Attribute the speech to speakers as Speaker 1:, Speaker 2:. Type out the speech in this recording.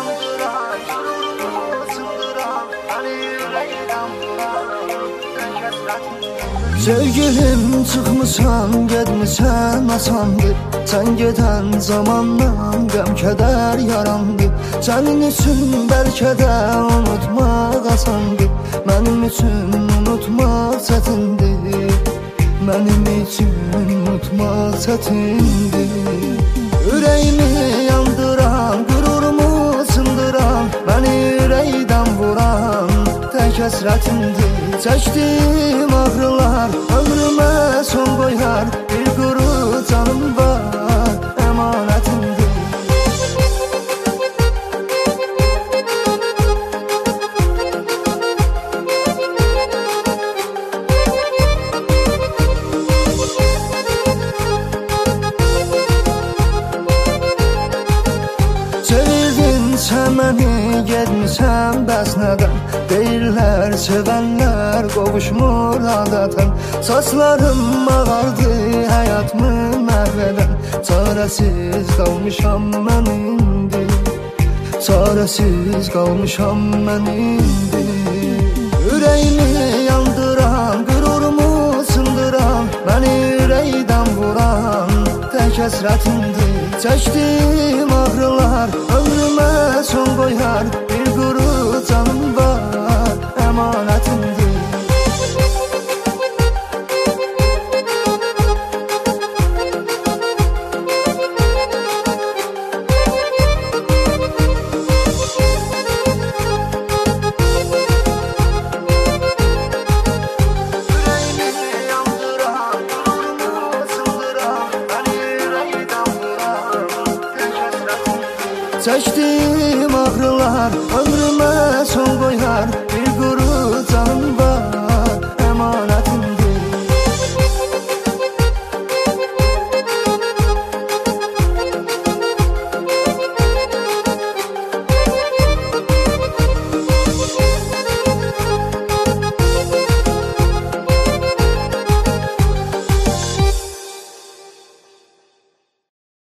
Speaker 1: yandıran, gururumu sındıran, beni yüreğden vuran, tek hasretimdir. Sevgilim çıxmışsan, gedmişsən asandır. Sən gedən zamandan qəm-kədər yarandı. Sənin üçün bəlkə də unutmaq asandır. Mənim üçün unutmaq çətindir. Mənim üçün unutmaq çətindir. Ürəyimi yandıran, qururumu sındıran, məni ürəkdən vuran tək həsrətimdir. Çəkdim ağrılar, ömrümə son qoyar, bir quru canım var, əmanətimdir. Sən məni gedmişsən bəs nədən? Deyirlər sevənlər qovuşmur adətən. Saçlarım ağardı həyatımı məhv edən. Çarəsiz qalmışam mən indi. Çarəsiz qalmışam mən indi. Ürəyimi yandıran, qürurumu sındıran, məni ürəkdən vuran tək həsrətimdir. Çəkdim ağrılar, ömrümə son qoyar, bir quru canım var, əmanətimdir. Çəkdim ağrılar, ömrümə son qoyar, bir